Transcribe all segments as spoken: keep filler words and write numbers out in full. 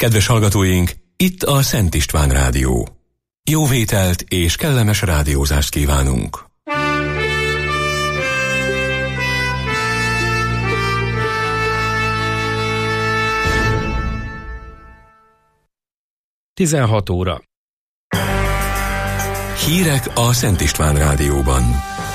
Kedves hallgatóink, itt a Szent István Rádió. Jó vételt és kellemes rádiózást kívánunk! tizenhat óra. Hírek a Szent István Rádióban.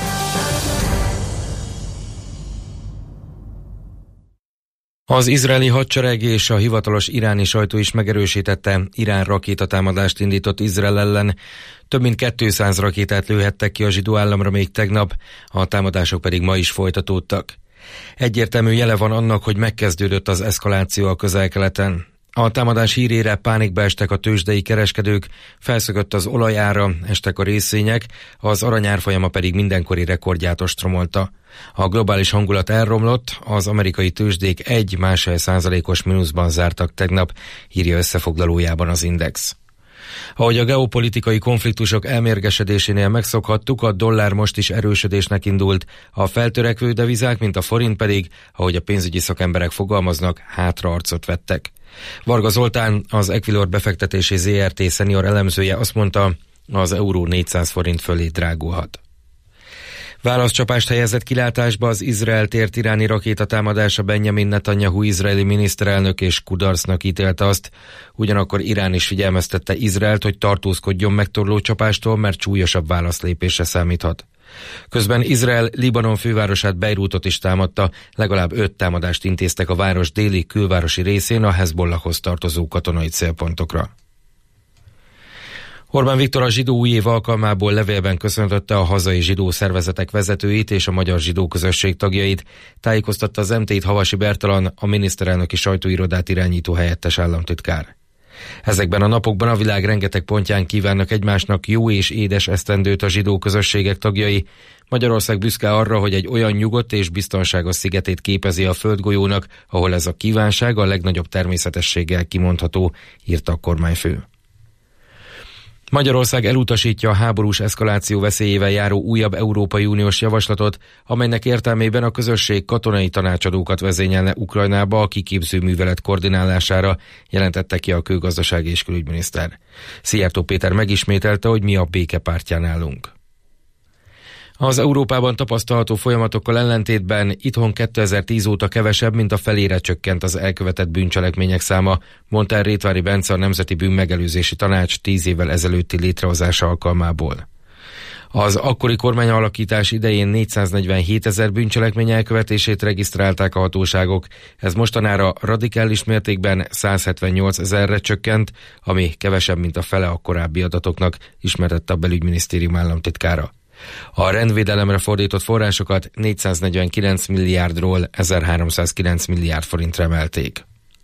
Az izraeli hadsereg és a hivatalos iráni sajtó is megerősítette, Irán rakétatámadást indított Izrael ellen. Több mint kétszáz rakétát lőhettek ki a zsidó államra még tegnap, a támadások pedig ma is folytatódtak. Egyértelmű jele van annak, hogy megkezdődött az eszkaláció a Közel-Keleten. A támadás hírére pánikba estek a tőzsdei kereskedők, felszökött az olajára, estek a részvények, az aranyárfolyama pedig mindenkori rekordját ostromolta. A globális hangulat elromlott, az amerikai tőzsdék egy másfél százalékos mínuszban zártak tegnap, írja összefoglalójában az Index. Ahogy a geopolitikai konfliktusok elmérgesedésénél megszokhattuk, a dollár most is erősödésnek indult, a feltörekvő devizák, mint a forint pedig, ahogy a pénzügyi szakemberek fogalmaznak, hátraarcot vettek. Varga Zoltán, az Equilor befektetési zé er té szenior elemzője azt mondta, az euró négyszáz forint fölé drágulhat. Válaszcsapást helyezett kilátásba az Izrael tért iráni rakétatámadása. Benjamin Netanyahu izraeli miniszterelnök és kudarcnak ítélte azt, ugyanakkor Irán is figyelmeztette Izraelt, hogy tartózkodjon megtorló csapástól, mert súlyosabb válaszlépésre számíthat. Közben Izrael Libanon fővárosát, Beirutot is támadta, legalább öt támadást intéztek a város déli külvárosi részén a Hezbollahhoz tartozó katonai célpontokra. Orbán Viktor a zsidó új év alkalmából levélben köszöntötte a hazai zsidó szervezetek vezetőit és a magyar zsidó közösség tagjait, tájékoztatta az em té-t Havasi Bertalan, a miniszterelnöki sajtóirodát irányító helyettes államtitkár. Ezekben a napokban a világ rengeteg pontján kívánnak egymásnak jó és édes esztendőt a zsidó közösségek tagjai. Magyarország büszke arra, hogy egy olyan nyugodt és biztonságos szigetét képezi a földgolyónak, ahol ez a kívánság a legnagyobb természetességgel kimondható, írta a kormányfő. Magyarország elutasítja a háborús eszkaláció veszélyével járó újabb Európai Uniós javaslatot, amelynek értelmében a közösség katonai tanácsadókat vezényelne Ukrajnába a kiképző művelet koordinálására, jelentette ki a külgazdasági és külügyminiszter. Szijjártó Péter megismételte, hogy mi a béke pártján állunk. Az Európában tapasztalható folyamatokkal ellentétben itthon kétezer-tíz óta kevesebb, mint a felére csökkent az elkövetett bűncselekmények száma, mondta el Rétvári Bence, a Nemzeti Bűnmegelőzési Tanács tíz évvel ezelőtti létrehozása alkalmából. Az akkori kormányalakítás idején négyszáznegyvenhétezer bűncselekmény elkövetését regisztrálták a hatóságok, ez mostanára radikális mértékben százhetvennyolcezerre csökkent, ami kevesebb, mint a fele a korábbi adatoknak, ismertette a Belügyminisztérium államtitkára. A rendvédelemre fordított forrásokat négyszáznegyvenkilenc milliárdról ezerháromszázkilenc milliárd forintra emelték.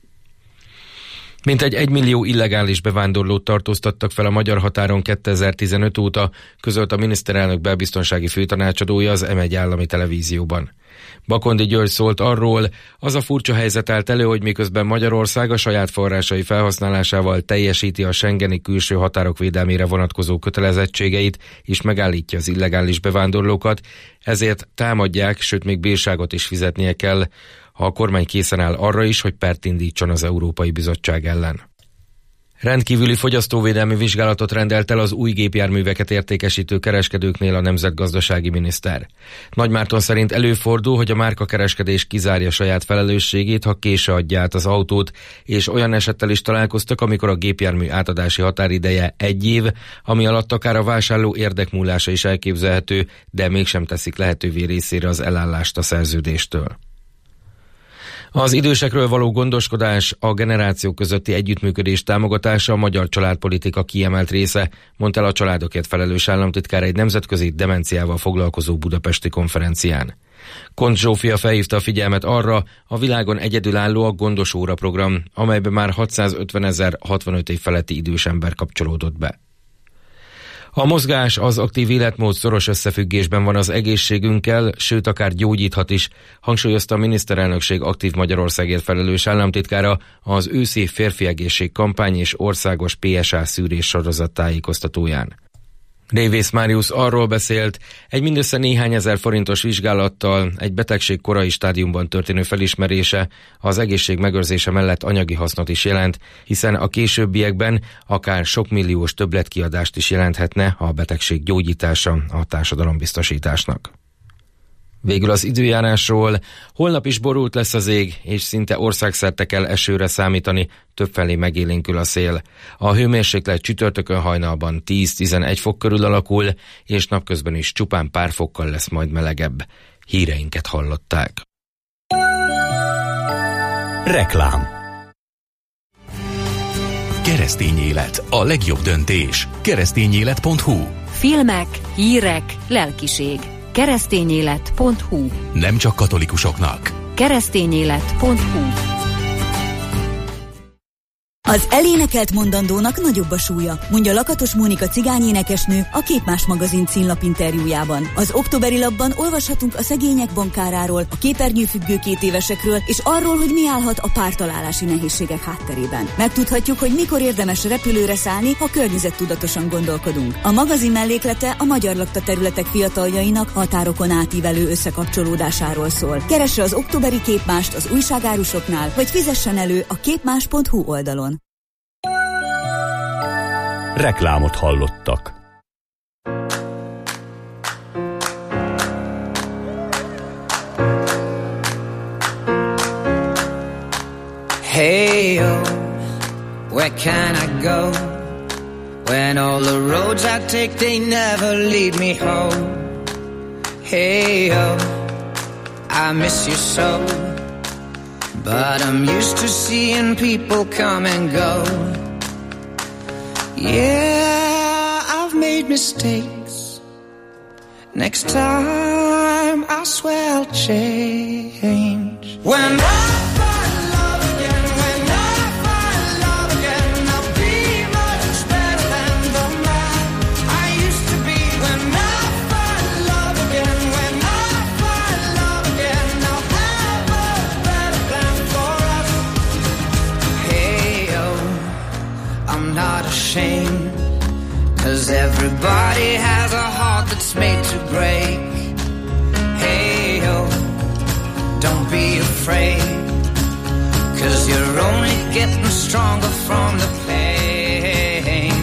Mintegy egymillió illegális bevándorlót tartóztattak fel a magyar határon kétezer-tizenöt óta, közölt a miniszterelnök belbiztonsági főtanácsadója az em egy állami televízióban. Bakondi György szólt arról, az a furcsa helyzet állt elő, hogy miközben Magyarország a saját forrásai felhasználásával teljesíti a schengeni külső határok védelmére vonatkozó kötelezettségeit és megállítja az illegális bevándorlókat, ezért támadják, sőt még bírságot is fizetnie kell, ha a kormány készen áll arra is, hogy pert indítson az Európai Bizottság ellen. Rendkívüli fogyasztóvédelmi vizsgálatot rendelt el az új gépjárműveket értékesítő kereskedőknél a nemzetgazdasági miniszter. Nagymárton szerint előfordul, hogy a márkakereskedés kizárja saját felelősségét, ha késve adja át az autót, és olyan esettel is találkoztak, amikor a gépjármű átadási határideje egy év, ami alatt akár a vásárló érdekmúlása is elképzelhető, de mégsem teszik lehetővé részére az elállást a szerződéstől. Az idősekről való gondoskodás, a generációk közötti együttműködés támogatása a magyar családpolitika kiemelt része, mondta el a családokért felelős államtitkár egy nemzetközi demenciával foglalkozó budapesti konferencián. Kont Zsófia felhívta a figyelmet arra, a világon egyedülálló a Gondos Óra program, amelyben már hatszázötvenezer hatvanöt év feletti idős ember kapcsolódott be. A mozgás, az aktív életmód szoros összefüggésben van az egészségünkkel, sőt akár gyógyíthat is, hangsúlyozta a miniszterelnökség aktív Magyarországért felelős államtitkára az őszi férfi egészség kampány és országos pé es á szűrés sorozat tájékoztatóján. Révész Máriusz arról beszélt, egy mindössze néhány ezer forintos vizsgálattal egy betegség korai stádiumban történő felismerése az egészség megőrzése mellett anyagi hasznot is jelent, hiszen a későbbiekben akár sok milliós többletkiadást is jelenthetne a betegség gyógyítása a társadalombiztosításnak. Végül az időjárásról. Holnap is borult lesz az ég, és szinte országszerte kell esőre számítani, többfelé megélénkül a szél. A hőmérséklet csütörtökön hajnalban tíz-tizenegy fok körül alakul, és napközben is csupán pár fokkal lesz majd melegebb. Híreinket hallották. Reklám. Keresztény élet, a legjobb döntés. keresztényélet pont hu. Filmek, hírek, lelkiség. keresztényélet pont hu. Nem csak katolikusoknak. keresztényélet pont hu. Az elénekelt mondandónak nagyobb a súlya, mondja Lakatos Mónika cigányénekesnő a Képmás magazin címlap interjújában. Az októberi lapban olvashatunk a szegények bankáráról, a képernyőfüggő két évesekről, és arról, hogy mi állhat a pártalálási nehézségek hátterében. Megtudhatjuk, hogy mikor érdemes repülőre szállni, ha környezettudatosan gondolkodunk. A magazin melléklete a magyar lakta területek fiataljainak határokon átívelő összekapcsolódásáról szól. Keresse az októberi Képmást az újságárusoknál, vagy fizessen elő a képmás pont hu oldalon. Reklámot hallottak. Hey, oh, where can I go? When all the roads I take, they never lead me home. Hey, oh, I miss you so, but I'm used to seeing people come and go. Yeah, I've made mistakes. Next time, I swear I'll change. When I find love again, when I find love again, I'll be much better than the man I used to be. When I find love again, when I find love again, I'll have a better plan for us. Hey, oh, I'm not ashamed, 'cause everybody has a heart that's made to break. Hey, oh, don't be afraid, 'cause you're only getting stronger from the pain.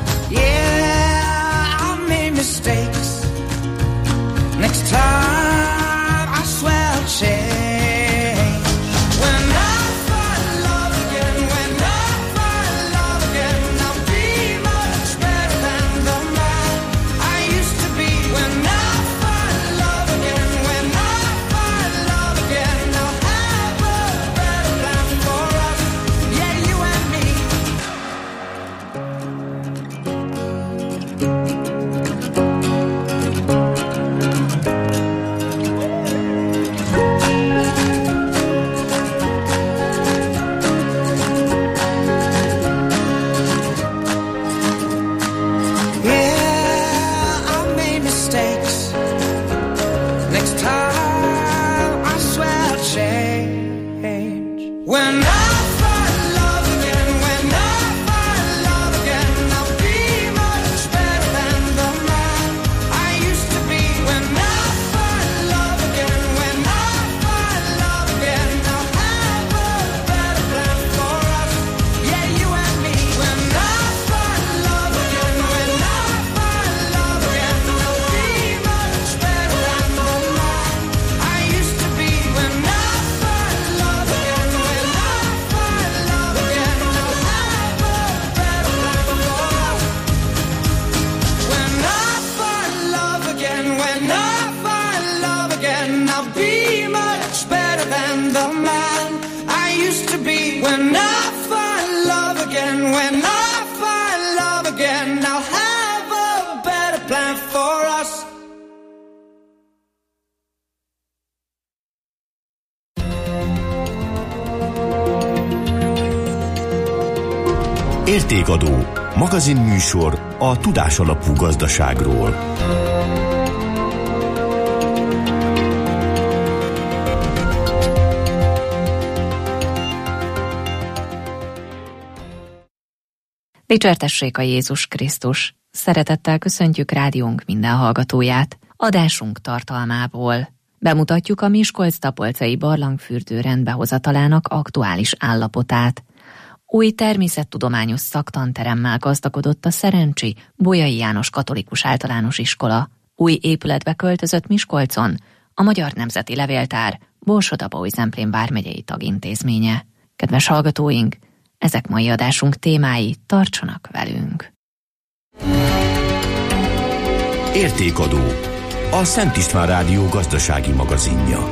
Yeah, I made mistakes. Next time, I swear I'll change. When I find love again, when I find love again, I'll be much better than the man I used to be. When I find love again, when I find love again, I'll have a better plan for us. Yeah, you and me. Yeah, I made mistakes. Next time, I swear I'll change. When I find love again, when I find love again, I'll be much better than the man I used to be. When I find love again, when I find love again, I'll have a better plan for us. Yeah, you and me. When I find love again, when I find love again, I'll be much better than the man I used to be. When I find love again, when I find love again, I'll have a better plan for us. When I find love again, when I find love again, I'll be much better than the man I used to be. When I find love again, when I find love again, I'll have a better plan for us. Értékadó, magazinműsor a tudásalapú gazdaságról. Dicsértessék a Jézus Krisztus! Szeretettel köszöntjük rádiónk minden hallgatóját. Adásunk tartalmából bemutatjuk a Miskolc-Tapolcai barlangfürdő rendbehozatalának aktuális állapotát. Új természettudományos szaktanteremmel gazdagodott a Szerencsi Bolyai János Katolikus Általános Iskola. Új épületbe költözött Miskolcon a Magyar Nemzeti Levéltár Borsod-Abaúj-Zemplén vármegyei tagintézménye. Kedves hallgatóink, ezek mai adásunk témái, tartsanak velünk! Értékadó, a Szent István Rádió gazdasági magazinja.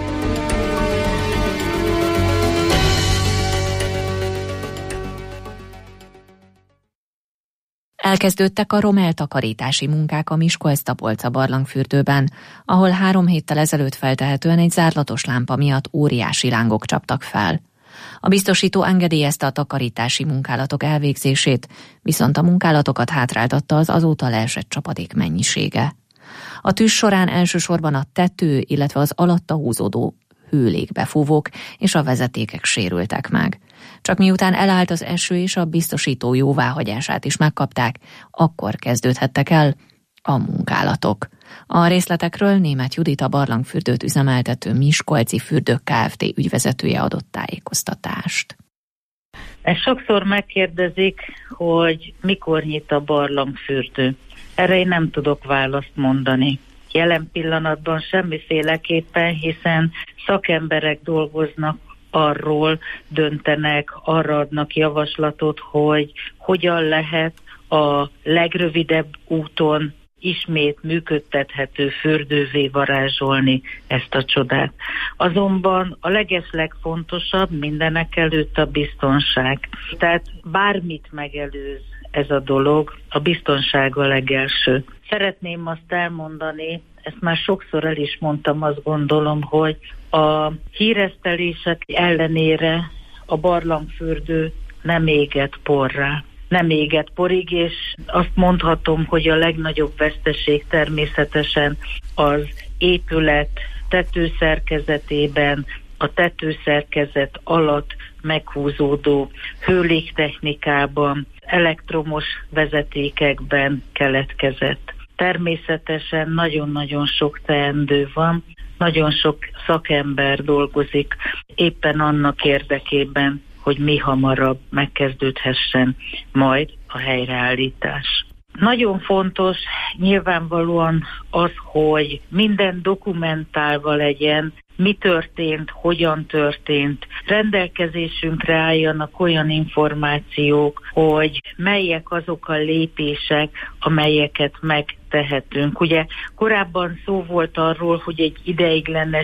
Elkezdődtek a romeltakarítási munkák a Miskolc-Tapolca barlangfürdőben, ahol három héttel ezelőtt feltehetően egy zárlatos lámpa miatt óriási lángok csaptak fel. A biztosító engedélyezte a takarítási munkálatok elvégzését, viszont a munkálatokat hátráltatta az azóta leesett csapadék mennyisége. A tűz során elsősorban a tető, illetve az alatta húzódó hőlégbefúvók és a vezetékek sérültek meg. Csak miután elállt az eső és a biztosító jóváhagyását is megkapták, akkor kezdődhettek el a munkálatok. A részletekről Németh Judit, a barlangfürdőt üzemeltető Miskolci Fürdők Kft. Ügyvezetője adott tájékoztatást. Ezt sokszor megkérdezik, hogy mikor nyit a barlangfürdő. Erre én nem tudok választ mondani. Jelen pillanatban semmiféleképpen, hiszen szakemberek dolgoznak arról, döntenek, arra adnak javaslatot, hogy hogyan lehet a legrövidebb úton ismét működtethető fürdővé varázsolni ezt a csodát. Azonban a legeslegfontosabb mindenek előtt a biztonság. Tehát bármit megelőz ez a dolog, a biztonság a legelső. Szeretném azt elmondani, ezt már sokszor el is mondtam, azt gondolom, hogy a híresztelések ellenére a barlangfürdő nem égett porrá. Nem égett porig, és azt mondhatom, hogy a legnagyobb veszteség természetesen az épület tetőszerkezetében, a tetőszerkezet alatt meghúzódó hőlégtechnikában, elektromos vezetékekben keletkezett. Természetesen nagyon-nagyon sok teendő van, nagyon sok szakember dolgozik éppen annak érdekében, hogy mi hamarabb megkezdődhessen majd a helyreállítás. Nagyon fontos nyilvánvalóan az, hogy minden dokumentálva legyen, mi történt, hogyan történt, rendelkezésünkre álljanak olyan információk, hogy melyek azok a lépések, amelyeket megtehetünk. Ugye korábban szó volt arról, hogy egy ideiglenes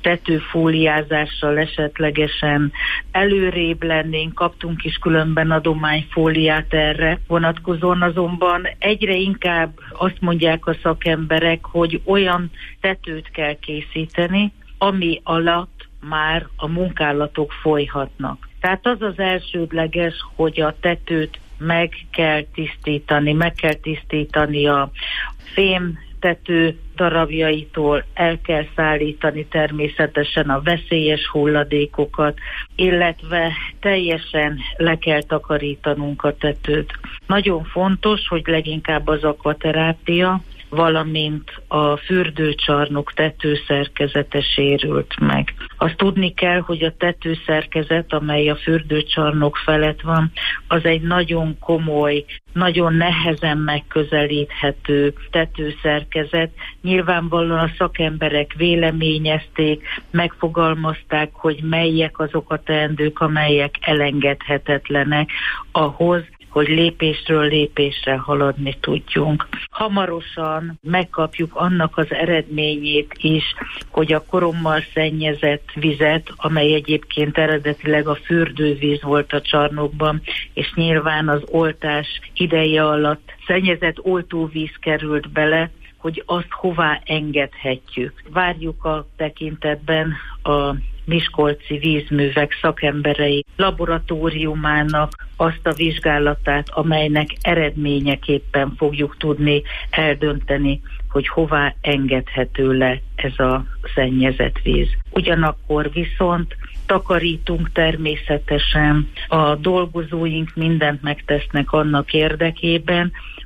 tetőfóliázással esetlegesen előrébb lennénk, kaptunk is különben adományfóliát erre vonatkozóan, azonban egyre inkább azt mondják a szakemberek, hogy olyan tetőt kell készíteni, ami alatt már a munkálatok folyhatnak. Tehát az az elsődleges, hogy a tetőt meg kell tisztítani, meg kell tisztítani a fém tető darabjaitól, el kell szállítani természetesen a veszélyes hulladékokat, illetve teljesen le kell takarítanunk a tetőt. Nagyon fontos, hogy leginkább az akvaterápia, valamint a fürdőcsarnok tetőszerkezete sérült meg. Azt tudni kell, hogy a tetőszerkezet, amely a fürdőcsarnok felett van, az egy nagyon komoly, nagyon nehezen megközelíthető tetőszerkezet. Nyilvánvalóan a szakemberek véleményezték, megfogalmazták, hogy melyek azok a teendők, amelyek elengedhetetlenek ahhoz, hogy lépésről lépésre haladni tudjunk. Hamarosan megkapjuk annak az eredményét is, hogy a korommal szennyezett vizet, amely egyébként eredetileg a fürdővíz volt a csarnokban, és nyilván az oltás ideje alatt szennyezett oltóvíz került bele, hogy azt hová engedhetjük. Várjuk a tekintetben a Miskolci Vízművek szakemberei laboratóriumának azt a vizsgálatát, amelynek eredményeképpen fogjuk tudni eldönteni, hogy hová engedhető le ez a szennyezett víz. Ugyanakkor viszont takarítunk természetesen, a dolgozóink mindent megtesznek annak érdekében,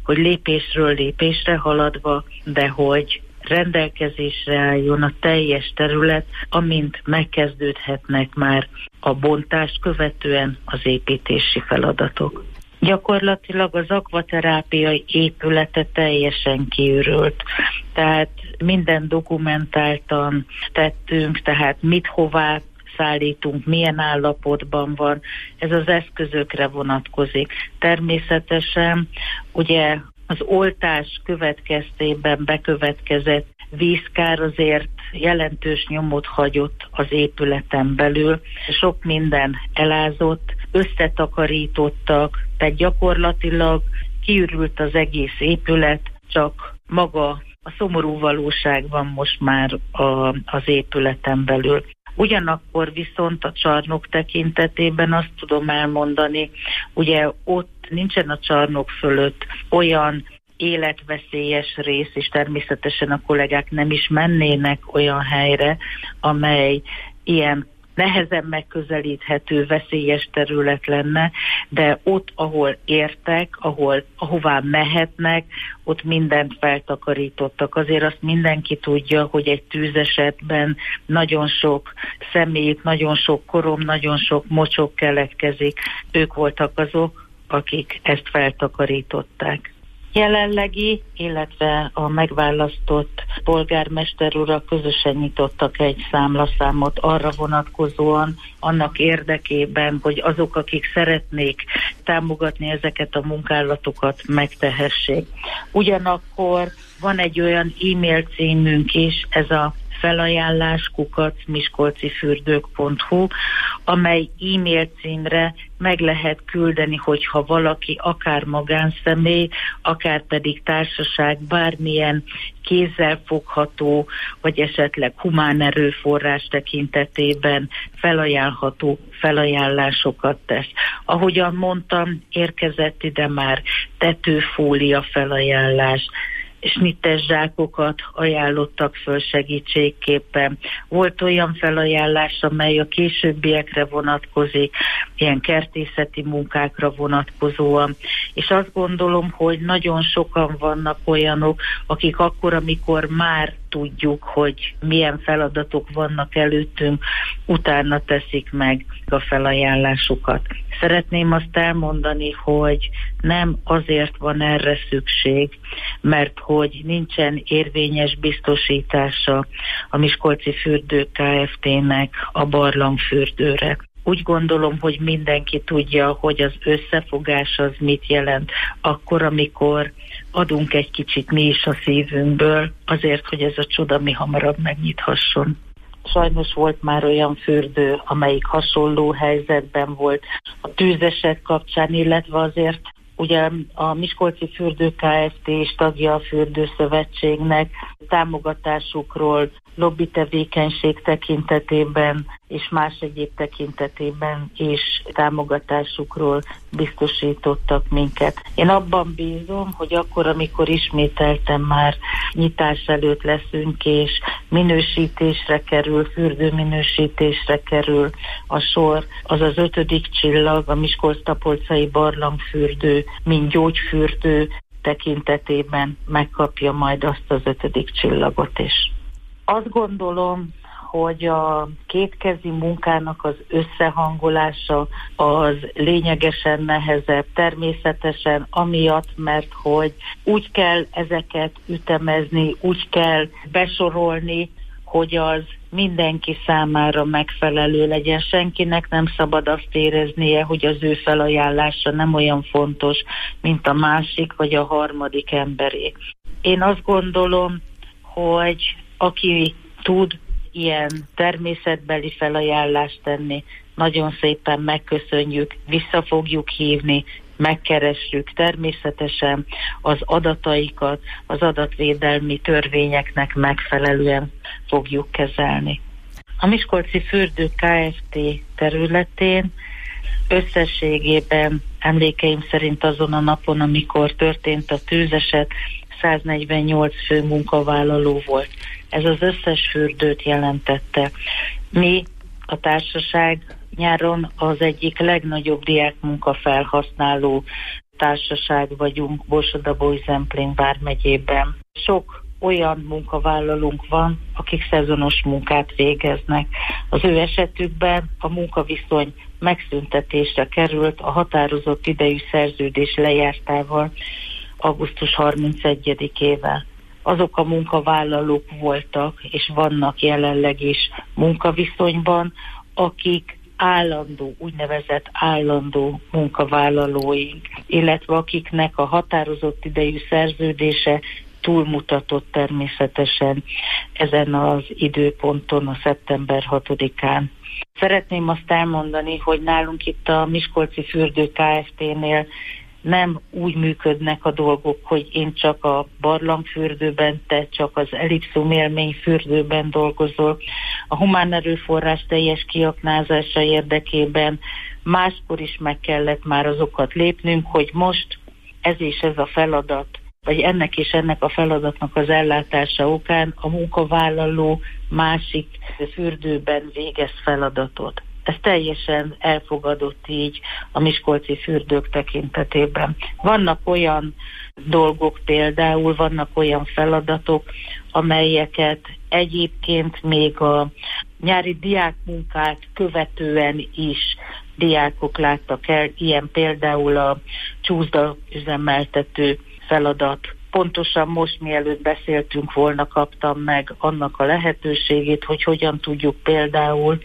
hogy lépésről lépésre haladva, de hogy rendelkezésre álljon a teljes terület, amint megkezdődhetnek már a bontást követően az építési feladatok. Gyakorlatilag az akvaterápiai épülete teljesen kiürült, tehát minden dokumentáltan tettünk, tehát mit hová szállítunk, milyen állapotban van, ez az eszközökre vonatkozik. Természetesen ugye az oltás következtében bekövetkezett vízkár azért jelentős nyomot hagyott az épületen belül. Sok minden elázott, összetakarítottak, tehát gyakorlatilag kiürült az egész épület, csak maga a szomorú valóság van most már a, az épületen belül. Ugyanakkor viszont a csarnok tekintetében azt tudom elmondani, ugye ott nincsen a csarnok fölött olyan életveszélyes rész, és természetesen a kollégák nem is mennének olyan helyre, amely ilyen nehezen megközelíthető, veszélyes terület lenne, de ott, ahol értek, ahol, ahová mehetnek, ott mindent feltakarítottak. Azért azt mindenki tudja, hogy egy tűzesetben nagyon sok szemét, nagyon sok korom, nagyon sok mocsok keletkezik. Ők voltak azok, akik ezt feltakarították. Jelenlegi, illetve a megválasztott polgármester urak közösen nyitottak egy számlaszámot arra vonatkozóan, annak érdekében, hogy azok, akik szeretnék támogatni ezeket a munkálatokat, megtehessék. Ugyanakkor van egy olyan e-mail címünk is, ez a felajánlás kukac miskolcifürdők pont hu, amely e-mail címre meg lehet küldeni, hogyha valaki akár magánszemély, akár pedig társaság bármilyen kézzelfogható, vagy esetleg humán erőforrás tekintetében felajánlható felajánlásokat tesz. Ahogyan mondtam, érkezett ide már tetőfólia felajánlás, snittes zsákokat ajánlottak föl segítségképpen. Volt olyan felajánlás, amely a későbbiekre vonatkozik, ilyen kertészeti munkákra vonatkozóan, és azt gondolom, hogy nagyon sokan vannak olyanok, akik akkor, amikor már tudjuk, hogy milyen feladatok vannak előttünk, utána teszik meg a felajánlásukat. Szeretném azt elmondani, hogy nem azért van erre szükség, mert hogy nincsen érvényes biztosítása a Miskolci Fürdők Kft-nek a barlangfürdőre. Úgy gondolom, hogy mindenki tudja, hogy az összefogás az mit jelent, akkor, amikor adunk egy kicsit mi is a szívünkből, azért, hogy ez a csoda mi hamarabb megnyithasson. Sajnos volt már olyan fürdő, amelyik hasonló helyzetben volt a tűzeset kapcsán, illetve azért ugye a Miskolci Fürdők Kft. És tagja a Fürdőszövetségnek, támogatásukról, lobby tevékenység tekintetében és más egyéb tekintetében is támogatásukról biztosítottak minket. Én abban bízom, hogy akkor, amikor ismételten már nyitás előtt leszünk, és minősítésre kerül, fürdőminősítésre kerül a sor, az az ötödik csillag, a Miskolc-Tapolcai barlangfürdő, mint gyógyfürdő tekintetében megkapja majd azt az ötödik csillagot is. Azt gondolom, hogy a kétkezi munkának az összehangolása az lényegesen nehezebb, természetesen amiatt, mert hogy úgy kell ezeket ütemezni, úgy kell besorolni, hogy az mindenki számára megfelelő legyen. Senkinek nem szabad azt éreznie, hogy az ő felajánlása nem olyan fontos, mint a másik vagy a harmadik emberé. Én azt gondolom, hogy aki tud ilyen természetbeli felajánlást tenni, nagyon szépen megköszönjük, vissza fogjuk hívni, megkeressük, természetesen az adataikat az adatvédelmi törvényeknek megfelelően fogjuk kezelni. A Miskolci Fürdők Kft. Területén összességében emlékeim szerint azon a napon, amikor történt a tűzeset, száznegyvennyolc fő munkavállaló volt. Ez az összes fürdőt jelentette. Mi, a társaság nyáron az egyik legnagyobb diákmunka felhasználó társaság vagyunk Borsod-Abaúj-Zemplén vármegyében. Sok olyan munkavállalónk van, akik szezonos munkát végeznek. Az ő esetükben a munkaviszony megszüntetésre került a határozott idejű szerződés lejártával augusztus harmincegyedikével. Azok a munkavállalók voltak, és vannak jelenleg is munkaviszonyban, akik állandó, úgynevezett állandó munkavállalóink, illetve akiknek a határozott idejű szerződése túlmutatott természetesen ezen az időponton, a szeptember hatodikán. Szeretném azt elmondani, hogy nálunk itt a Miskolci Fürdő Kft-nél nem úgy működnek a dolgok, hogy én csak a barlangfürdőben, te csak az Elipszum élményfürdőben dolgozol. A humán erőforrás teljes kiaknázása érdekében máskor is meg kellett már azokat lépnünk, hogy most ez és ez a feladat, vagy ennek és ennek a feladatnak az ellátása okán a munkavállaló másik fürdőben végez feladatot. Ez teljesen elfogadott így a miskolci fürdők tekintetében. Vannak olyan dolgok például, vannak olyan feladatok, amelyeket egyébként még a nyári diákmunkát követően is diákok láttak el, ilyen például a csúszda üzemeltető feladat. Pontosan most, mielőtt beszéltünk volna, kaptam meg annak a lehetőségét, hogy hogyan tudjuk például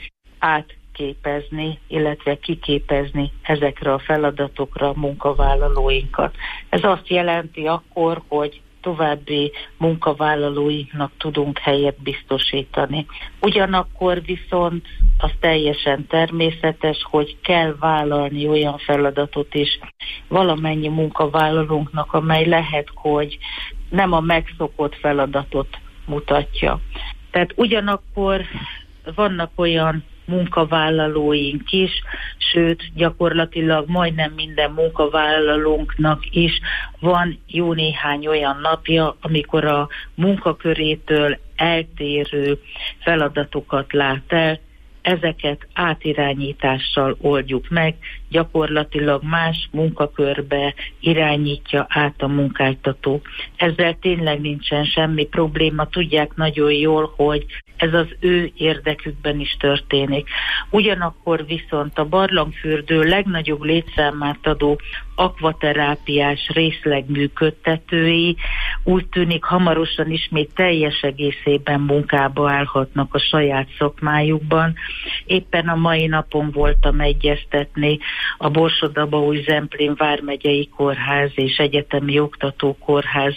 átképezni, illetve kiképezni ezekre a feladatokra a munkavállalóinkat. Ez azt jelenti akkor, hogy további munkavállalóinknak tudunk helyet biztosítani. Ugyanakkor viszont az teljesen természetes, hogy kell vállalni olyan feladatot is valamennyi munkavállalónknak, amely lehet, hogy nem a megszokott feladatot mutatja. Tehát ugyanakkor vannak olyan munkavállalóink is, sőt, gyakorlatilag majdnem minden munkavállalónknak is van jó néhány olyan napja, amikor a munkakörétől eltérő feladatokat lát el, ezeket átirányítással oldjuk meg, gyakorlatilag más munkakörbe irányítja át a munkáltató. Ezzel tényleg nincsen semmi probléma, tudják nagyon jól, hogy ez az ő érdekükben is történik. Ugyanakkor viszont a barlangfürdő legnagyobb létszámát adó akvaterápiás részleg működtetői úgy tűnik hamarosan ismét teljes egészében munkába állhatnak a saját szakmájukban. Éppen a mai napon voltam egyeztetni a Borsod-Abaúj-Zemplén vármegyei kórház és egyetemi oktatókórház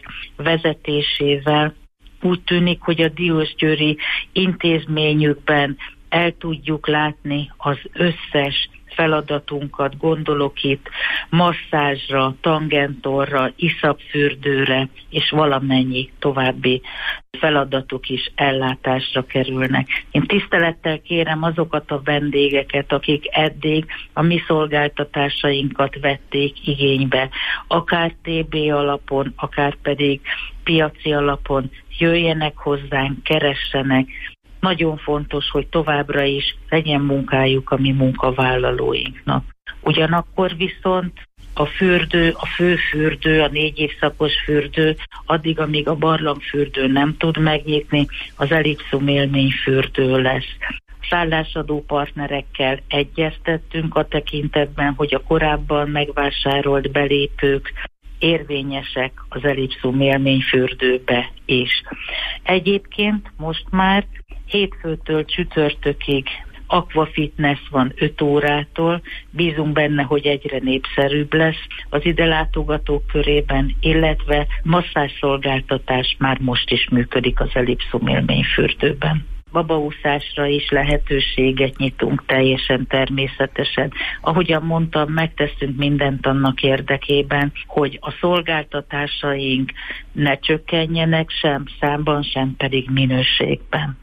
vezetésével. Úgy tűnik, hogy a diósgyőri intézményükben el tudjuk látni az összes feladatunkat, gondolok itt masszázsra, tangentorra, iszapfürdőre, és valamennyi további feladatok is ellátásra kerülnek. Én tisztelettel kérem azokat a vendégeket, akik eddig a mi szolgáltatásainkat vették igénybe, akár té bé alapon, akár pedig piaci alapon, jöjjenek hozzánk, keressenek. Nagyon fontos, hogy továbbra is legyen munkájuk a mi munkavállalóinknak. Ugyanakkor viszont a fürdő, a főfürdő, a négy évszakos fürdő, addig, amíg a barlangfürdő nem tud megnyitni, az Elipszum élményfürdő lesz. Szállásadó partnerekkel egyeztettünk a tekintetben, hogy a korábban megvásárolt belépők érvényesek az Elipszum élményfürdőbe is. Egyébként most már hétfőtől csütörtökig aquafitness van öt órától, bízunk benne, hogy egyre népszerűbb lesz az ide látogatók körében, illetve masszázsszolgáltatás már most is működik az Elipszum élményfürdőben. Babaúszásra is lehetőséget nyitunk teljesen természetesen. Ahogyan mondtam, megteszünk mindent annak érdekében, hogy a szolgáltatásaink ne csökkenjenek sem számban, sem pedig minőségben.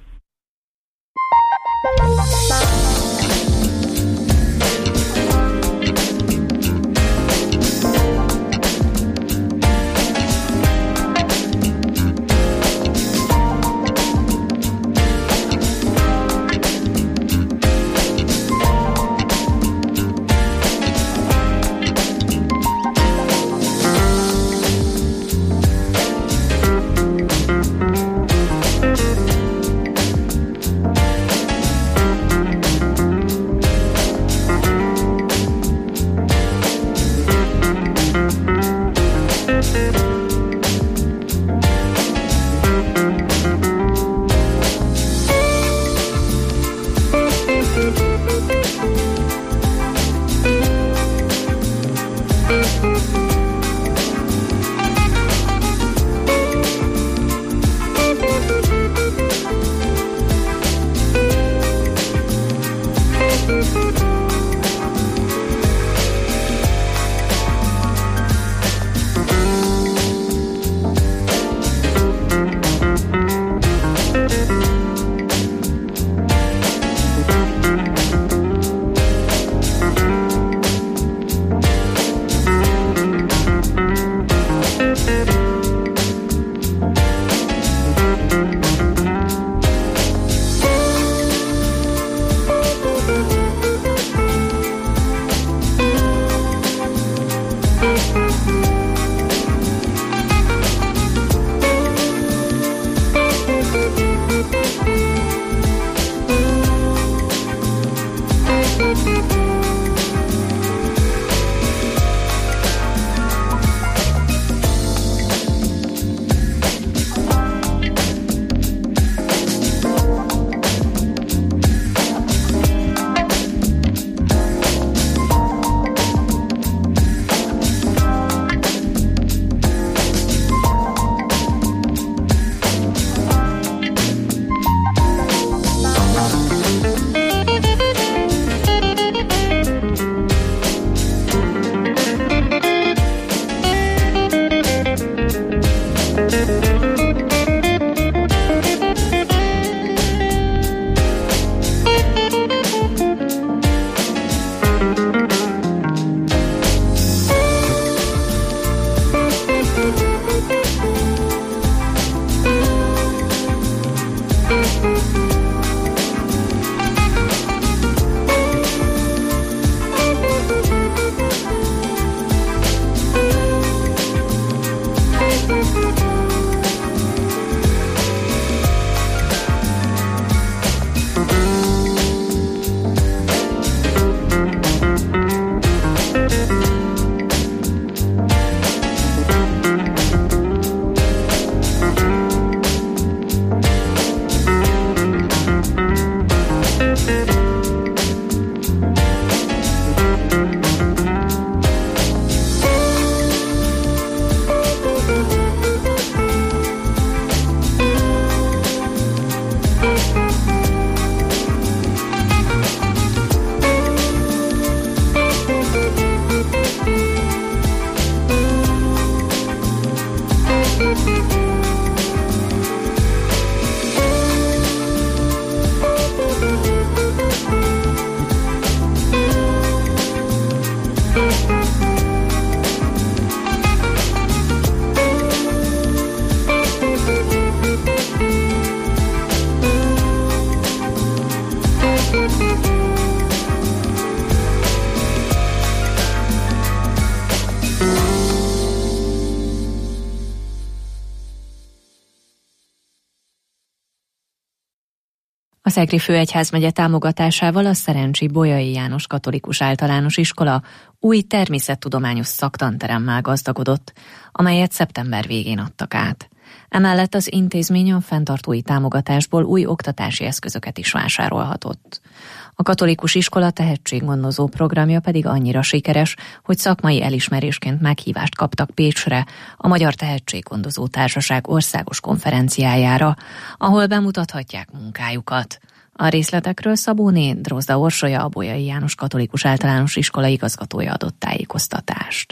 Egri főegyházmegye támogatásával a Szerencsi Bolyai János Katolikus Általános Iskola új természettudományos szaktanteremmel gazdagodott, amelyet szeptember végén adtak át. Emellett az intézmény a fenntartói támogatásból új oktatási eszközöket is vásárolhatott. A katolikus iskola tehetséggondozó programja pedig annyira sikeres, hogy szakmai elismerésként meghívást kaptak Pécsre, a Magyar Tehetséggondozó Társaság országos konferenciájára, ahol bemutathatják munkájukat. A részletekről Szabóné Drozda Orsolya, a Bolyai János Katolikus Általános Iskola igazgatója adott tájékoztatást.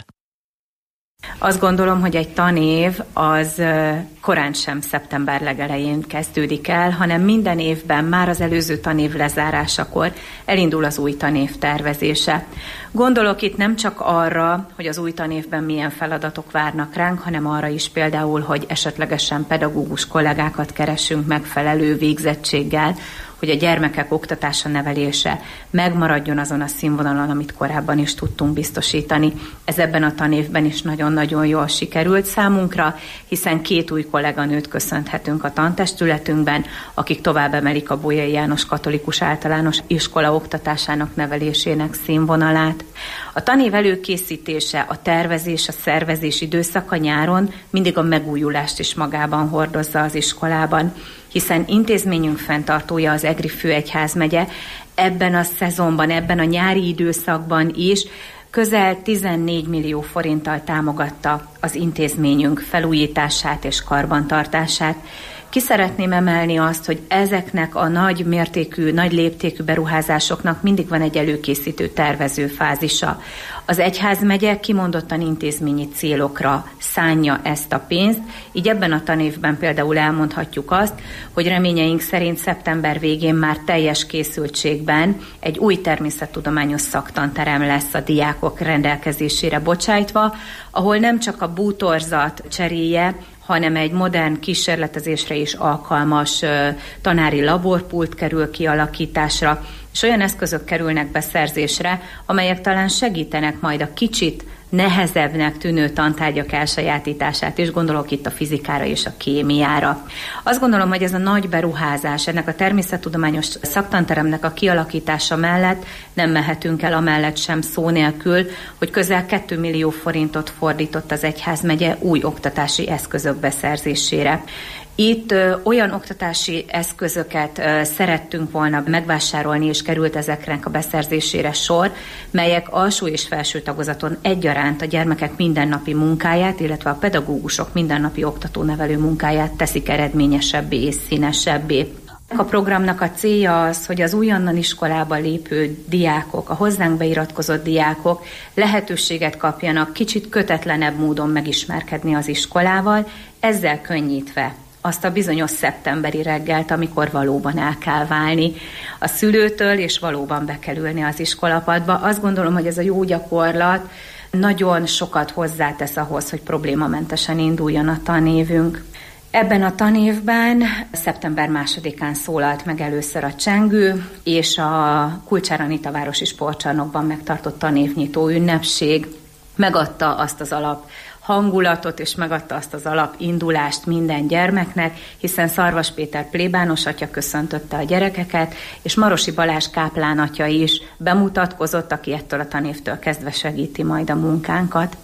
Azt gondolom, hogy egy tanév az korán sem szeptember legelején kezdődik el, hanem minden évben már az előző tanév lezárásakor elindul az új tanév tervezése. Gondolok itt nem csak arra, hogy az új tanévben milyen feladatok várnak ránk, hanem arra is például, hogy esetlegesen pedagógus kollégákat keresünk megfelelő végzettséggel, hogy a gyermekek oktatása, nevelése megmaradjon azon a színvonalon, amit korábban is tudtunk biztosítani. Ez ebben a tanévben is nagyon-nagyon jól sikerült számunkra, hiszen két új kolléganőt köszönhetünk a tantestületünkben, akik tovább emelik a Bolyai János Katolikus Általános Iskola oktatásának, nevelésének színvonalát. A tanév előkészítése, a tervezés, a szervezés időszaka nyáron mindig a megújulást is magában hordozza az iskolában, hiszen intézményünk fenntartója az Egri főegyházmegye ebben a szezonban, ebben a nyári időszakban is közel tizennégy millió forinttal támogatta az intézményünk felújítását és karbantartását. Ki szeretném emelni azt, hogy ezeknek a nagy mértékű, nagy léptékű beruházásoknak mindig van egy előkészítő tervező fázisa. Az egyházmegye kimondottan intézményi célokra szánja ezt a pénzt, így ebben a tanévben például elmondhatjuk azt, hogy reményeink szerint szeptember végén már teljes készültségben egy új természettudományos szaktanterem lesz a diákok rendelkezésére bocsájtva, ahol nem csak a bútorzat cseréje, hanem egy modern kísérletezésre is alkalmas tanári laborpult kerül kialakításra, és olyan eszközök kerülnek beszerzésre, amelyek talán segítenek majd a kicsit nehezebbnek tűnő tantárgyak elsajátítását, és gondolok itt a fizikára és a kémiára. Azt gondolom, hogy ez a nagy beruházás, ennek a természettudományos szaktanteremnek a kialakítása mellett nem mehetünk el amellett sem szó nélkül, hogy közel két millió forintot fordított az egyházmegye új oktatási eszközök beszerzésére. Itt ö, olyan oktatási eszközöket ö, szerettünk volna megvásárolni, és került ezeknek a beszerzésére sor, melyek alsó és felső tagozaton egyaránt a gyermekek mindennapi munkáját, illetve a pedagógusok mindennapi oktató-nevelő munkáját teszik eredményesebbé és színesebbé. A programnak a célja az, hogy az újonnan iskolába lépő diákok, a hozzánk beiratkozott diákok lehetőséget kapjanak kicsit kötetlenebb módon megismerkedni az iskolával, ezzel könnyítve azt a bizonyos szeptemberi reggelt, amikor valóban el kell válni a szülőtől, és valóban be kell ülni az iskolapadba. Azt gondolom, hogy ez a jó gyakorlat nagyon sokat hozzátesz ahhoz, hogy problémamentesen induljon a tanévünk. Ebben a tanévben szeptember másodikán szólalt meg először a csengő, és a Kulcsár Anita városi sportcsarnokban megtartott tanévnyitó ünnepség megadta azt az alap hangulatot, és megadta azt az alapindulást minden gyermeknek, hiszen Szarvas Péter plébános atya köszöntötte a gyerekeket, és Marosi Balázs káplán atya is bemutatkozott, aki ettől a tanévtől kezdve segíti majd a munkánkat.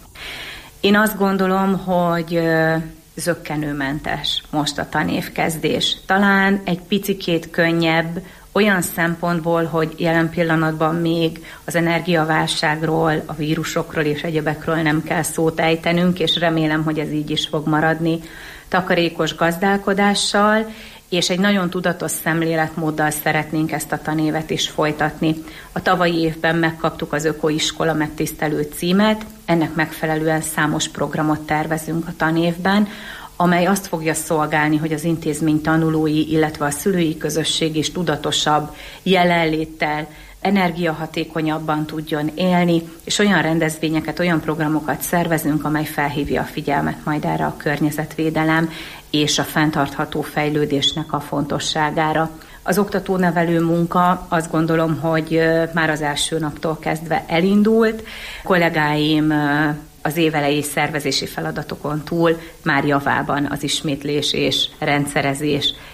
Én azt gondolom, hogy zökkenőmentes most a tanévkezdés. Talán egy picikét könnyebb, olyan szempontból, hogy jelen pillanatban még az energiaválságról, a vírusokról és egyebekről nem kell szót ejtenünk, és remélem, hogy ez így is fog maradni. Takarékos gazdálkodással és egy nagyon tudatos szemléletmóddal szeretnénk ezt a tanévet is folytatni. A tavalyi évben megkaptuk az Ökoiskola megtisztelő címet, ennek megfelelően számos programot tervezünk a tanévben, amely azt fogja szolgálni, hogy az intézmény tanulói, illetve a szülői közösség is tudatosabb jelenléttel, energiahatékonyabban tudjon élni, és olyan rendezvényeket, olyan programokat szervezünk, amely felhívja a figyelmet majd erre a környezetvédelem és a fenntartható fejlődésnek a fontosságára. Az oktató-nevelő munka azt gondolom, hogy már az első naptól kezdve elindult. Kollégáim az évelei szervezési feladatokon túl már javában az ismétlés és rendszerezés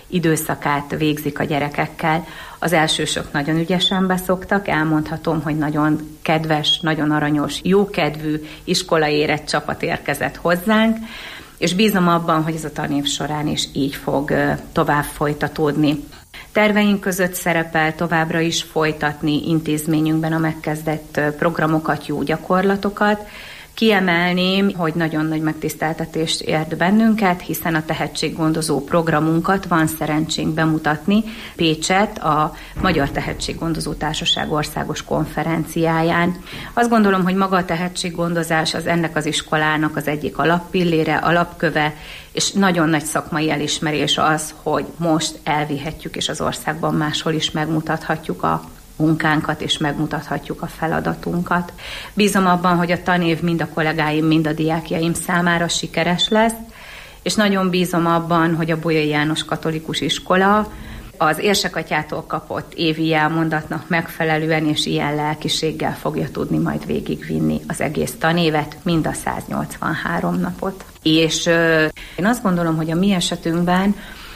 időszakát végzik a gyerekekkel. Az elsősök nagyon ügyesen beszoktak, elmondhatom, hogy nagyon kedves, nagyon aranyos, jókedvű, iskolaérett csapat érkezett hozzánk, és bízom abban, hogy ez a tanév során is így fog tovább folytatódni. Terveink között szerepel továbbra is folytatni intézményünkben a megkezdett programokat, jó gyakorlatokat. Kiemelném, hogy nagyon nagy megtiszteltetést ért bennünket, hiszen a tehetséggondozó programunkat van szerencsénk bemutatni Pécset a Magyar Tehetséggondozó Társaság országos konferenciáján. Azt gondolom, hogy maga a tehetséggondozás az ennek az iskolának az egyik alappillére, alapköve, és nagyon nagy szakmai elismerés az, hogy most elvihetjük, és az országban máshol is megmutathatjuk a munkánkat, és megmutathatjuk a feladatunkat. Bízom abban, hogy a tanév mind a kollégáim, mind a diákjaim számára sikeres lesz, és nagyon bízom abban, hogy a Bolyai János Katolikus Iskola az érsekatyától kapott évi jelmondatnak megfelelően és ilyen lelkiséggel fogja tudni majd végigvinni az egész tanévet, mind a száznyolcvanhárom napot. És euh, én azt gondolom, hogy a mi esetünkben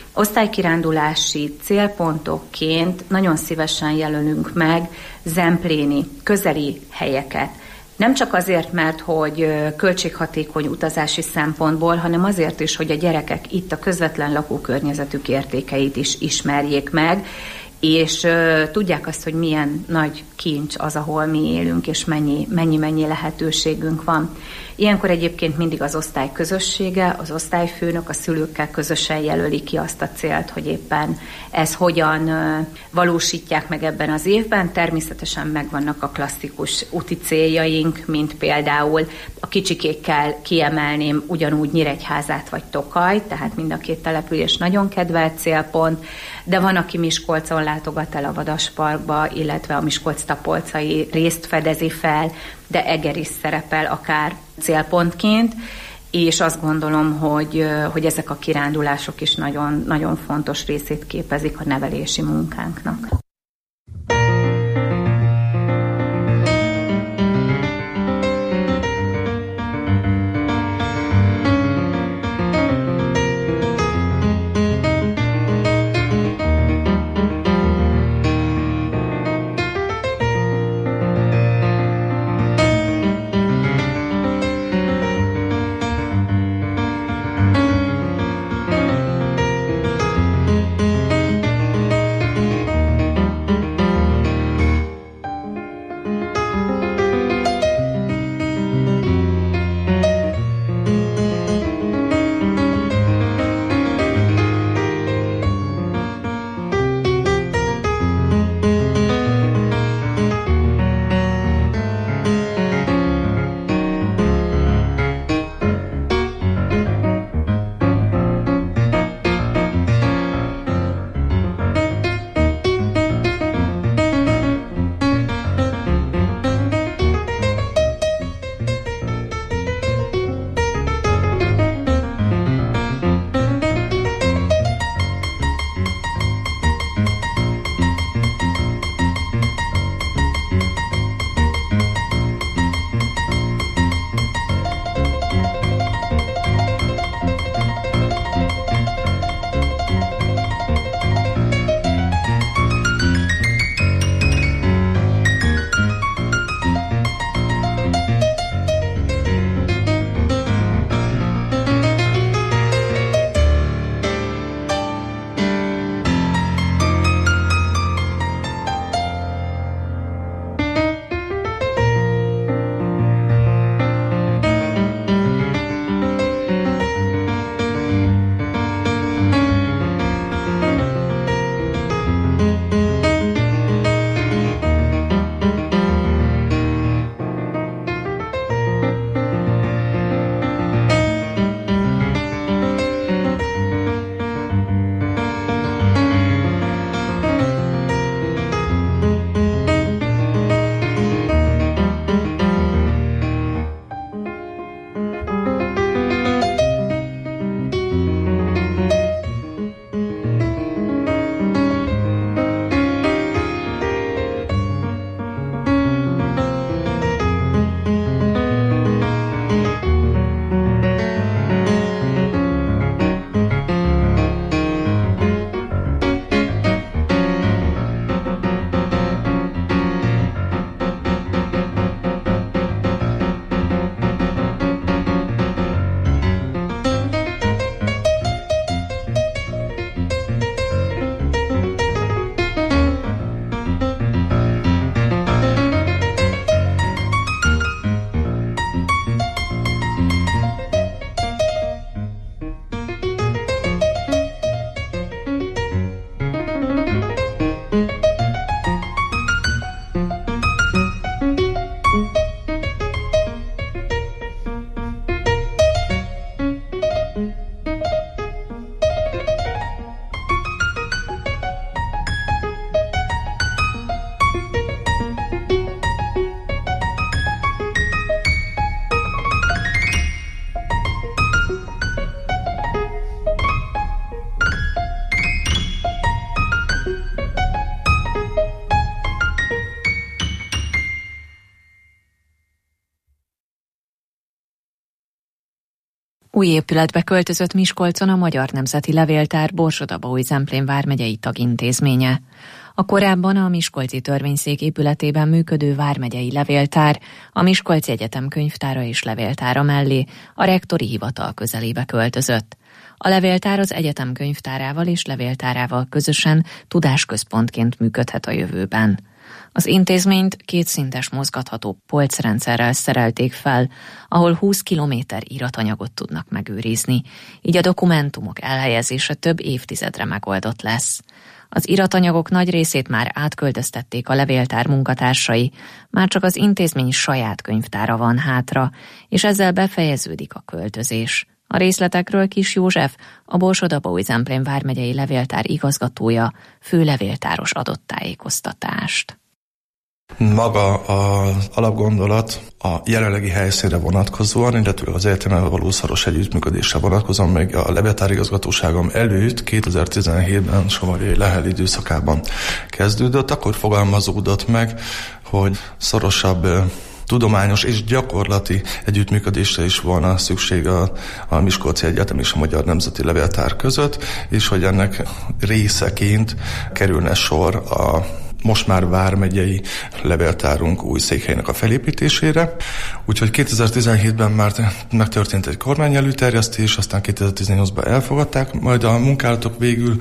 osztálykirándulási célpontokként nagyon szívesen jelölünk meg zempléni, közeli helyeket. Nem csak azért, mert hogy költséghatékony utazási szempontból, hanem azért is, hogy a gyerekek itt a közvetlen lakókörnyezetük értékeit is ismerjék meg, és uh, tudják azt, hogy milyen nagy kincs az, ahol mi élünk, és mennyi, mennyi, mennyi lehetőségünk van. Ilyenkor egyébként mindig az osztály közössége, az osztályfőnök a szülőkkel közösen jelöli ki azt a célt, hogy éppen ez hogyan uh, valósítják meg ebben az évben. Természetesen megvannak a klasszikus úti céljaink, mint például a kicsikékkel kiemelném ugyanúgy Nyíregyházát vagy Tokajt, tehát mind a két település nagyon kedvelt célpont, de van, aki Miskolcon látogat el a Vadasparkba, illetve a Miskolc-Tapolcai részt fedezi fel, de Eger is szerepel akár célpontként, és azt gondolom, hogy, hogy ezek a kirándulások is nagyon, nagyon fontos részét képezik a nevelési munkánknak. Új épületbe költözött Miskolcon a Magyar Nemzeti Levéltár Borsod-Abaúj-Zemplén vármegyei tagintézménye. A korábban a Miskolci Törvényszék épületében működő vármegyei levéltár a Miskolci Egyetem könyvtára és levéltára mellé a rektori hivatal közelébe költözött. A levéltár az egyetem könyvtárával és levéltárával közösen tudásközpontként működhet a jövőben. Az intézményt kétszintes mozgatható polcrendszerrel szerelték fel, ahol húsz kilométer iratanyagot tudnak megőrizni, így a dokumentumok elhelyezése több évtizedre megoldott lesz. Az iratanyagok nagy részét már átköltöztették a levéltár munkatársai, már csak az intézmény saját könyvtára van hátra, és ezzel befejeződik a költözés. A részletekről Kis József, a Borsod-Abaúj-Zemplén vármegyei levéltár igazgatója, főlevéltáros adott tájékoztatást. Maga az alapgondolat a jelenlegi helyszínre vonatkozóan, illetve az egyetemmel való szoros együttműködésre vonatkozóan még a levéltárigazgatóságom előtt kétezer-tizenhétben Somogyai Lehel időszakában kezdődött, akkor fogalmazódott meg, hogy szorosabb tudományos és gyakorlati együttműködésre is volna szükség a, a Miskolci Egyetem és a Magyar Nemzeti Levéltár között, és hogy ennek részeként kerülne sor a most már vármegyei levéltárunk új székhelyének a felépítésére. Úgyhogy kétezer-tizenhétben már megtörtént egy kormányelőterjesztés, aztán kétezer-tizennyolcban elfogadták, majd a munkálatok végül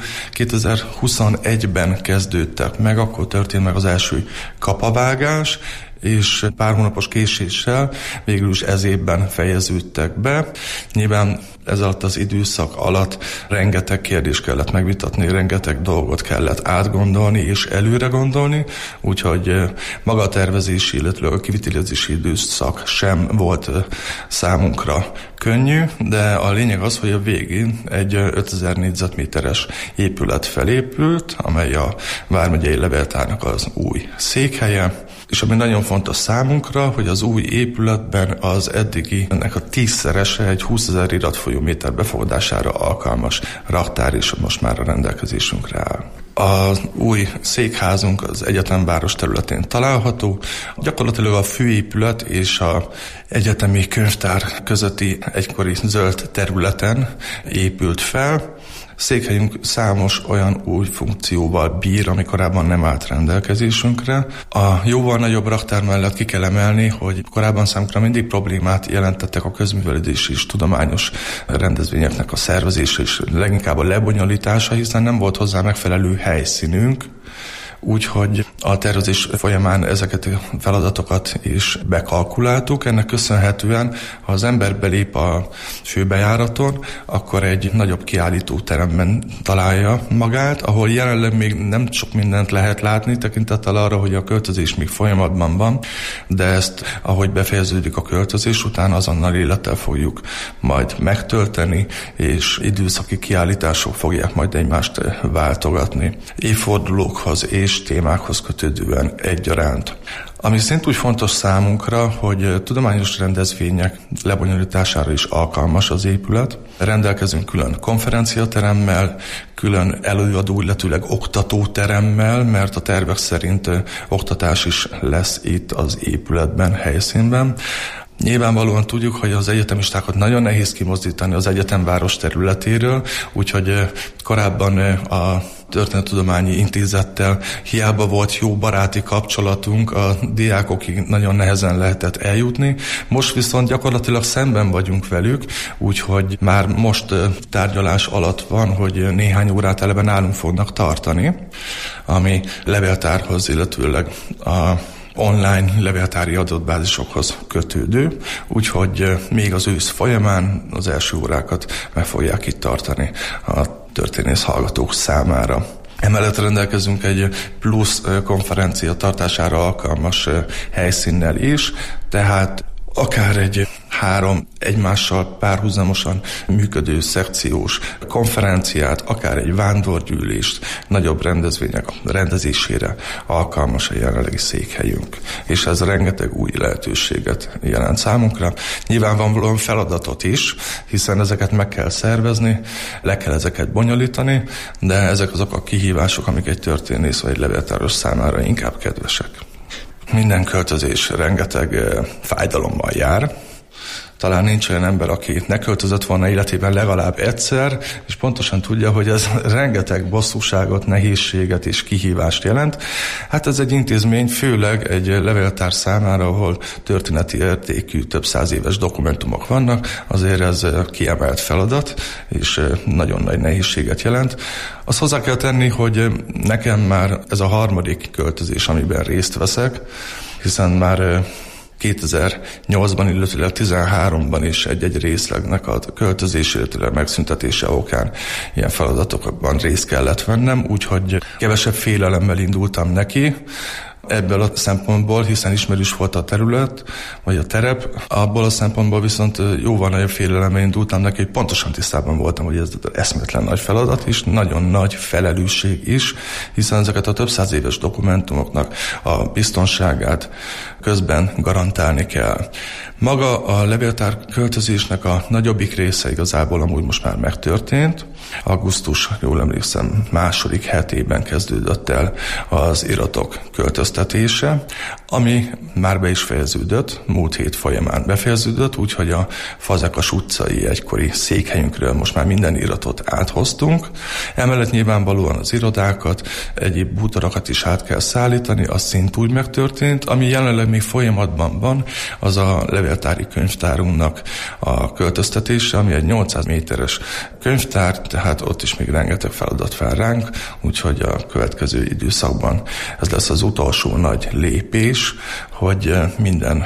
kétezer-huszonegyben kezdődtek meg, akkor történt meg az első kapavágás, és pár hónapos késéssel végül is ez évben fejeződtek be. Nyilván ez alatt az időszak alatt rengeteg kérdést kellett megvitatni, rengeteg dolgot kellett átgondolni és előre gondolni, úgyhogy maga a tervezési, illetve a kivitelezési időszak sem volt számunkra könnyű, de a lényeg az, hogy a végén egy ötezer négyzetméteres épület felépült, amely a vármegyei levéltárnak az új székhelye, és ami nagyon fontos számunkra, hogy az új épületben az eddigi ennek a tízszerese egy húszezer iratfolyóméter befogadására alkalmas raktár is most már a rendelkezésünkre áll. Az új székházunk az egyetemváros területén található. Gyakorlatilag a főépület és az egyetemi könyvtár közötti egykori zöld területen épült fel. Székhelyünk számos olyan új funkcióval bír, ami korábban nem állt rendelkezésünkre. A jóval nagyobb raktár mellett ki kell emelni, hogy korábban számunkra mindig problémát jelentettek a közművelődési és tudományos rendezvényeknek a szervezése és leginkább a lebonyolítása, hiszen nem volt hozzá megfelelő helyszínünk. Úgyhogy a tervezés folyamán ezeket a feladatokat is bekalkuláltuk. Ennek köszönhetően, ha az ember belép a főbejáraton, akkor egy nagyobb kiállítóteremben találja magát, ahol jelenleg még nem sok mindent lehet látni, tekintettel arra, hogy a költözés még folyamatban van, de ezt, ahogy befejeződik a költözés, utána azonnal élettel fogjuk majd megtölteni, és időszaki kiállítások fogják majd egymást váltogatni. Évfordulókhoz és témákhoz kötődően egyaránt. Ami szintúgy fontos számunkra, hogy tudományos rendezvények lebonyolítására is alkalmas az épület. Rendelkezünk külön konferenciateremmel, külön előadó, illetőleg oktatóteremmel, mert a tervek szerint oktatás is lesz itt az épületben, helyszínben. Nyilvánvalóan tudjuk, hogy az egyetemistákat nagyon nehéz kimozdítani az egyetemváros területéről, úgyhogy korábban a Történettudományi Intézettel hiába volt jó baráti kapcsolatunk, a diákokig nagyon nehezen lehetett eljutni. Most viszont gyakorlatilag szemben vagyunk velük, úgyhogy már most tárgyalás alatt van, hogy néhány órát eleve nálunk fognak tartani, ami levéltárhoz, illetőleg a online levéltári adatbázisokhoz kötődő, úgyhogy még az ősz folyamán az első órákat meg fogják itt tartani a történész hallgatók számára. Emellett rendelkezünk egy plusz konferencia tartására alkalmas helyszínnel is, tehát akár egy három egymással párhuzamosan működő szekciós konferenciát, akár egy vándorgyűlést, nagyobb rendezvények rendezésére alkalmas a jelenlegi székhelyünk. És ez rengeteg új lehetőséget jelent számunkra. Nyilvánvalóan feladatot is, hiszen ezeket meg kell szervezni, le kell ezeket bonyolítani, de ezek azok a kihívások, amik egy történész vagy egy levéltáros számára inkább kedvesek. Minden költözés rengeteg fájdalommal jár, talán nincs olyan ember, aki ne költözött volna életében legalább egyszer, és pontosan tudja, hogy ez rengeteg bosszúságot, nehézséget és kihívást jelent. Hát ez egy intézmény, főleg egy levéltár számára, ahol történeti értékű, több száz éves dokumentumok vannak, azért ez kiemelt feladat, és nagyon nagy nehézséget jelent. Azt hozzá kell tenni, hogy nekem már ez a harmadik költözés, amiben részt veszek, hiszen már kétezer-nyolcban, illetve tizenháromban is egy-egy részlegnek a költözés, illetve megszüntetése okán ilyen feladatokban részt kellett vennem, úgyhogy kevesebb félelemmel indultam neki. Ebből a szempontból, hiszen ismerős volt a terület, vagy a terep, abból a szempontból viszont jóval nagyobb félelemmel indultam neki, hogy pontosan tisztában voltam, hogy ez eszméletlen nagy feladat is, nagyon nagy felelősség is, hiszen ezeket a több száz éves dokumentumoknak a biztonságát közben garantálni kell. Maga a levéltár költözésnek a nagyobbik része igazából amúgy most már megtörtént. Augusztus, jól emlékszem, második hetében kezdődött el az iratok költöztetése, ami már be is fejeződött, múlt hét folyamán befejeződött, úgyhogy a Fazekas utcai egykori székhelyünkről most már minden iratot áthoztunk. Emellett nyilvánvalóan az irodákat, egyéb bútorokat is át kell szállítani, az szintúgy megtörtént. Ami jelenleg még folyamatban van, az a levéltári könyvtárunknak a költöztetése, ami egy nyolcszáz méteres könyvtár, tehát ott is még rengeteg feladat vár ránk, úgyhogy a következő időszakban ez lesz az utolsó nagy lépés, hogy minden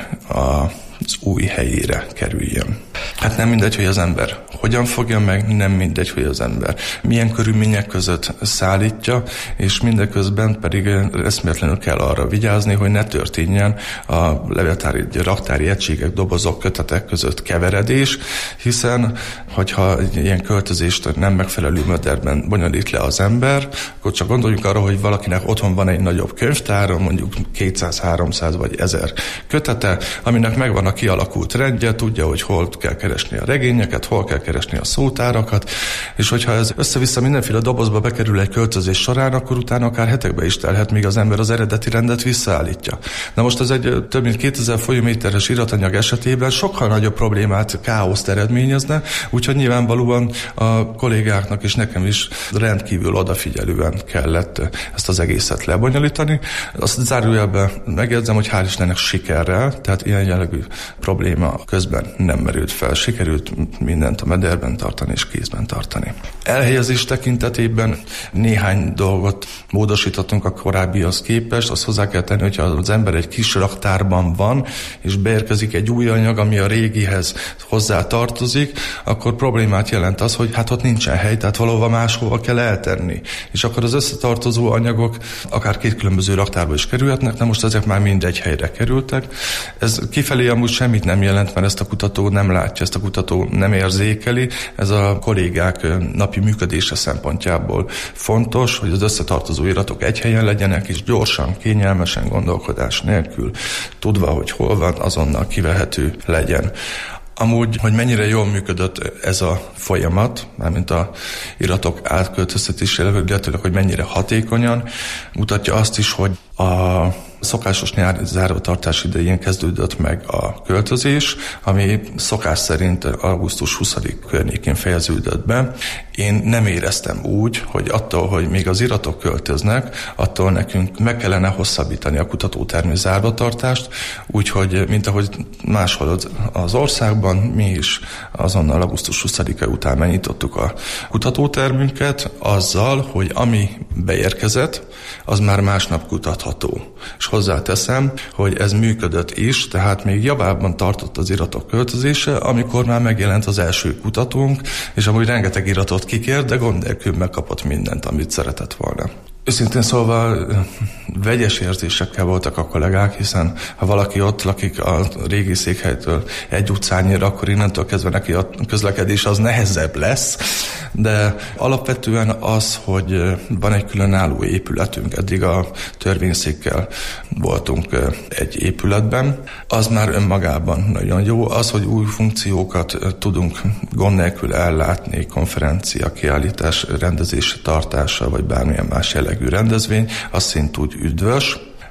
az új helyére kerüljön. Hát nem mindegy, hogy az ember hogyan fogja meg, nem mindegy, hogy az ember milyen körülmények között szállítja, és mindeközben pedig eszméletlenül kell arra vigyázni, hogy ne történjen a levéltári, raktári egységek, dobozok, kötetek között keveredés, hiszen hogyha ilyen költözést nem megfelelő modellben bonyolít le az ember, akkor csak gondoljunk arra, hogy valakinek otthon van egy nagyobb könyvtára, mondjuk kétszáz-háromszáz vagy ezer kötete, aminek megvan a kialakult rendje, tudja, hogy hol kell keresni a regényeket, hol kell keresni a szótárakat, és hogyha ez össze-vissza mindenféle dobozba bekerül egy költözés során, akkor utána akár hetekbe is telhet, míg az ember az eredeti rendet visszaállítja. Na most ez egy több mint kétezer folyóméteres iratanyag esetében sokkal nagyobb problémát, káoszt eredményezne, úgyhogy nyilvánvalóan a kollégáknak és nekem is rendkívül odafigyelően kellett ezt az egészet lebonyolítani. Azt zárójelben megjegyzem, hogy hál' Istennek sikerrel, tehát ilyen jellegű probléma közben nem merült fel. Sikerült mindent a mederben tartani és kézben tartani. Elhelyezés tekintetében néhány dolgot módosítottunk a korábbihoz képest. Azt hozzá kell tenni, hogyha az ember egy kis raktárban van, és beérkezik egy új anyag, ami a régihez hozzá tartozik, akkor problémát jelent az, hogy hát ott nincsen hely, tehát valahova máshova kell eltenni. És akkor az összetartozó anyagok akár két különböző raktárba is kerülhetnek, de most ezek már mindegy helyre kerültek. Ez kifelé amúgy semmit nem jelent, mert ezt a kutató nem látja, ezt a kutató nem érzékeli. Ez a kollégák napi működése szempontjából fontos, hogy az összetartozó iratok egy helyen legyenek, és gyorsan, kényelmesen, gondolkodás nélkül, tudva, hogy hol van, azonnal kivehető legyen. Amúgy, hogy mennyire jól működött ez a folyamat, mármint a iratok átköltöztetésére, illetve hogy mennyire hatékonyan, mutatja azt is, hogy a szokásos nyári zárótartás idején kezdődött meg a költözés, ami szokás szerint augusztus huszadika környékén fejeződött be. Én nem éreztem úgy, hogy attól, hogy még az iratok költöznek, attól nekünk meg kellene hosszabbítani a kutatótermi zárvatartást, úgyhogy mint ahogy máshol az országban, mi is azonnal augusztus huszadika után megnyitottuk a kutatótermünket azzal, hogy ami beérkezett, az már másnap kutatható. És hozzáteszem, hogy ez működött is, tehát még javában tartott az iratok költözése, amikor már megjelent az első kutatónk, és amúgy rengeteg iratot kikért, de gond nélkül megkapott mindent, amit szeretett volna. Őszintén szólva vegyes érzésekkel voltak a kollégák, hiszen ha valaki ott lakik a régi székhelytől egy utcányira, akkor innentől kezdve neki a közlekedés az nehezebb lesz, de alapvetően az, hogy van egy különálló épületünk, eddig a törvényszékkel voltunk egy épületben, az már önmagában nagyon jó. Az, hogy új funkciókat tudunk gond nélkül ellátni, konferencia, kiállítás rendezése, tartása, vagy bármilyen más jellegű rendezvény, az szintúgy üdvös.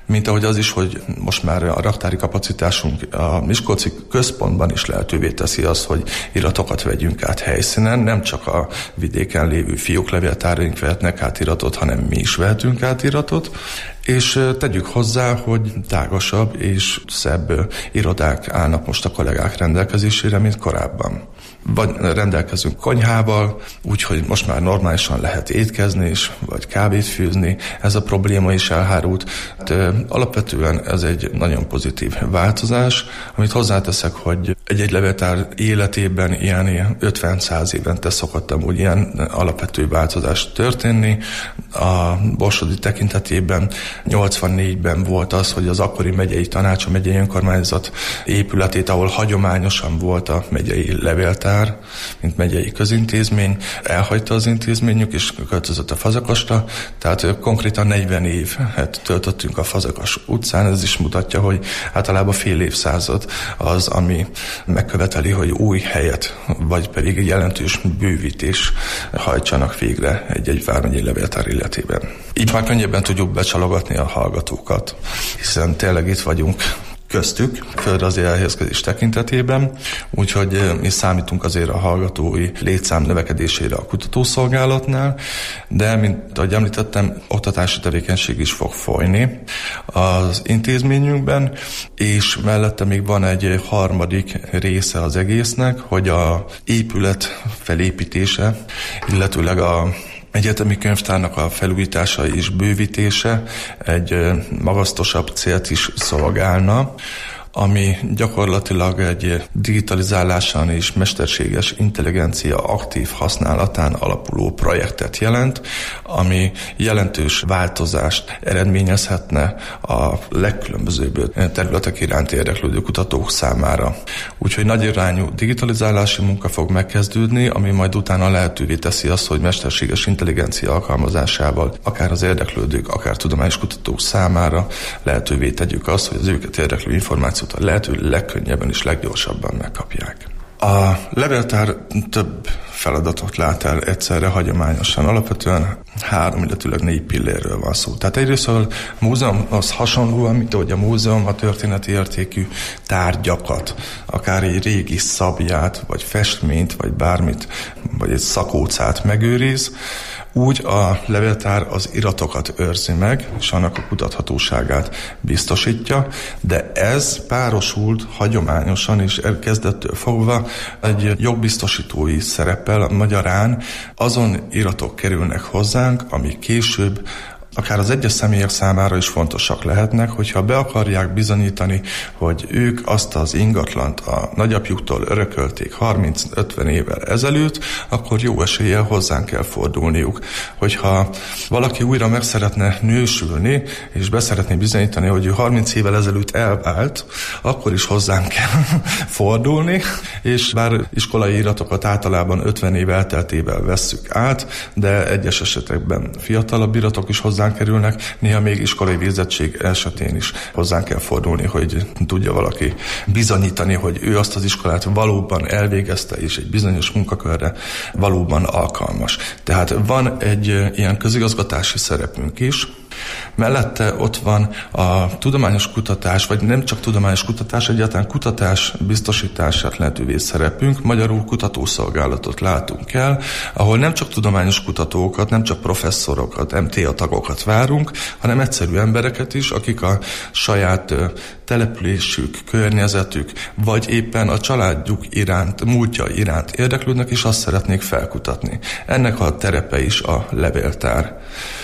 mint ahogy az is, hogy most már a raktári kapacitásunk a Miskolci központban is lehetővé teszi azt, hogy iratokat vegyünk át helyszínen, nem csak a vidéken lévő fiók levéltáraink vehetnek át iratot, hanem mi is vehetünk át iratot, és tegyük hozzá, hogy tágasabb és szebb irodák állnak most a kollégák rendelkezésére, mint korábban. Vagy rendelkezünk konyhával, úgyhogy most már normálisan lehet étkezni is, vagy kávét főzni. Ez a probléma is elhárult. De alapvetően ez egy nagyon pozitív változás, amit hozzáteszek, hogy egy-egy levéltár életében ilyen ötven-száz évente szokott amúgy ilyen alapvető változás történni. A Borsodi tekintetében nyolcvannégyben volt az, hogy az akkori megyei tanács, a megyei önkormányzat épületét, ahol hagyományosan volt a megyei levéltár, mint megyei közintézmény, elhagyta az intézményük, és költözött a Fazekasra, tehát konkrétan negyven évet töltöttünk a Fazekas utcán, ez is mutatja, hogy általában fél évszázad az, ami megköveteli, hogy új helyet, vagy pedig jelentős bővítés hajtsanak végre egy-egy vármegyei levéltár életében. Így már könnyebben tudjuk becsalogatni a hallgatókat, hiszen tényleg itt vagyunk köztük, földrajzi elhelyezkedés tekintetében, úgyhogy mi számítunk azért a hallgatói létszám növekedésére a kutatószolgálatnál, de, mint ahogy említettem, oktatási tevékenység is fog folyni az intézményünkben, és mellette még van egy harmadik része az egésznek, hogy a épület felépítése, illetőleg a egyetemi könyvtárnak a felújítása és bővítése egy magasztosabb célt is szolgálna, ami gyakorlatilag egy digitalizáláson és mesterséges intelligencia aktív használatán alapuló projektet jelent, ami jelentős változást eredményezhetne a legkülönbözőbb területek iránt érdeklődő kutatók számára. Úgyhogy nagyirányú digitalizálási munka fog megkezdődni, ami majd utána lehetővé teszi azt, hogy mesterséges intelligencia alkalmazásával akár az érdeklődők, akár tudományos kutatók számára lehetővé tegyük azt, hogy az őket érdeklő információt a lehető legkönnyebben és leggyorsabban megkapják. A levéltár több feladatot lát el egyszerre hagyományosan. Alapvetően három, illetőleg négy pillérről van szó. Tehát egyrészt a múzeum az hasonlóan, mint ahogy a múzeum a történeti értékű tárgyakat, akár egy régi szabját, vagy festményt, vagy bármit, vagy egy szakócát megőriz, úgy a levéltár az iratokat őrzi meg, és annak a kutathatóságát biztosítja, de ez párosult hagyományosan és kezdettől fogva egy jogbiztosítói szereppel, magyarán azon iratok kerülnek hozzánk, ami később akár az egyes személyek számára is fontosak lehetnek, hogyha be akarják bizonyítani, hogy ők azt az ingatlant a nagyapjuktól örökölték harminc-ötven évvel ezelőtt, akkor jó eséllyel hozzánk kell fordulniuk. Hogyha valaki újra meg szeretne nősülni, és be szeretné bizonyítani, hogy ő harminc évvel ezelőtt elvált, akkor is hozzánk kell fordulni, és bár iskolai iratokat általában ötven év elteltével vesszük át, de egyes esetekben fiatalabb iratok is hozzánk kerülnek, néha még iskolai végzettség esetén is hozzánk kell fordulni, hogy tudja valaki bizonyítani, hogy ő azt az iskolát valóban elvégezte, és egy bizonyos munkakörre valóban alkalmas. Tehát van egy ilyen közigazgatási szerepünk is, mellette ott van a tudományos kutatás, vagy nem csak tudományos kutatás, egyáltalán kutatás biztosítását lehetővé szerepünk, magyarul kutatószolgálatot látunk el, ahol nem csak tudományos kutatókat, nem csak professzorokat, em té á tagokat várunk, hanem egyszerű embereket is, akik a saját településük, környezetük, vagy éppen a családjuk iránt, múltja iránt érdeklődnek, és azt szeretnék felkutatni. Ennek a terepe is a levéltár.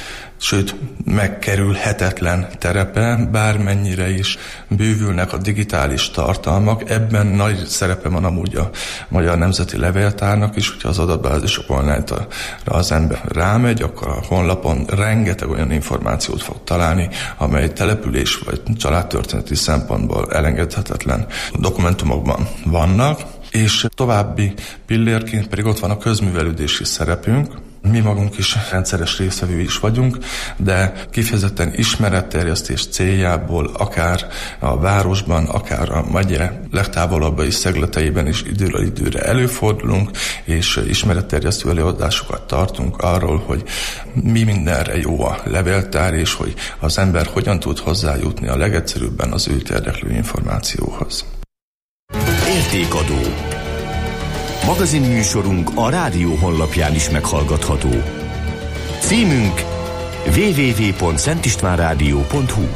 Sőt, megkerülhetetlen terepe, bármennyire is bővülnek a digitális tartalmak. Ebben nagy szerepe van amúgy a Magyar Nemzeti Levéltárnak is, hogyha az adatbázisok online-ra az ember rámegy, akkor a honlapon rengeteg olyan információt fog találni, amely település vagy családtörténeti szempontból elengedhetetlen dokumentumokban vannak. És további pillérként pedig ott van a közművelődési szerepünk, Mi magunk is rendszeres résztvevői is vagyunk, de kifejezetten ismeretterjesztés céljából akár a városban, akár a megye legtávolabbi szegleteiben is időről időre előfordulunk, és ismeretterjesztő előadásokat tartunk arról, hogy mi mindenre jó a levéltár, és hogy az ember hogyan tud hozzájutni a legegyszerűbben az őt érdeklő információhoz. Értékadó. Magazinműsorunk a rádió honlapján is meghallgatható. Címünk double-u double-u double-u pont szentistvánrádió pont hu.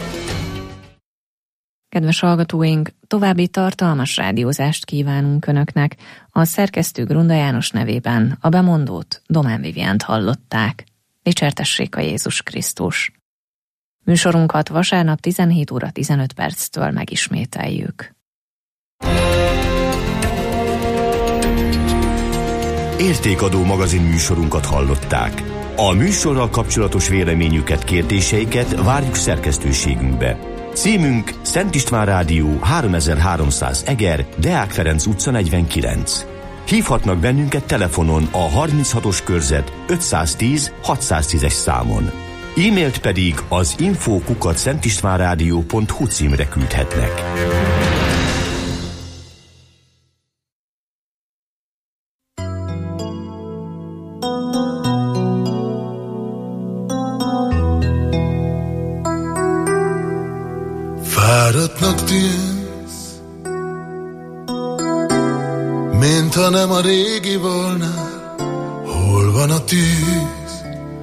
Kedves hallgatóink, további tartalmas rádiózást kívánunk Önöknek. A szerkesztő Grunda János nevében a bemondót, Domán Viviánt hallották. Dicsértessék a Jézus Krisztus! Műsorunkat vasárnap tizenhét óra tizenöt perctől megismételjük. Értékadó magazinműsorunkat hallották. A műsorral kapcsolatos véleményüket, kérdéseiket várjuk szerkesztőségünkbe. Címünk Szent István Rádió háromezer-háromszáz Eger, Deák Ferenc utca negyvenkilenc. Hívhatnak bennünket telefonon a harminchatos körzet ötszáztíz hatszáztízes számon. E-mailt pedig az info kukac szentistvánrádió pont hu címre küldhetnek. Fáradtnak tűnsz, mintha nem a régi volna. Hol van a tűz?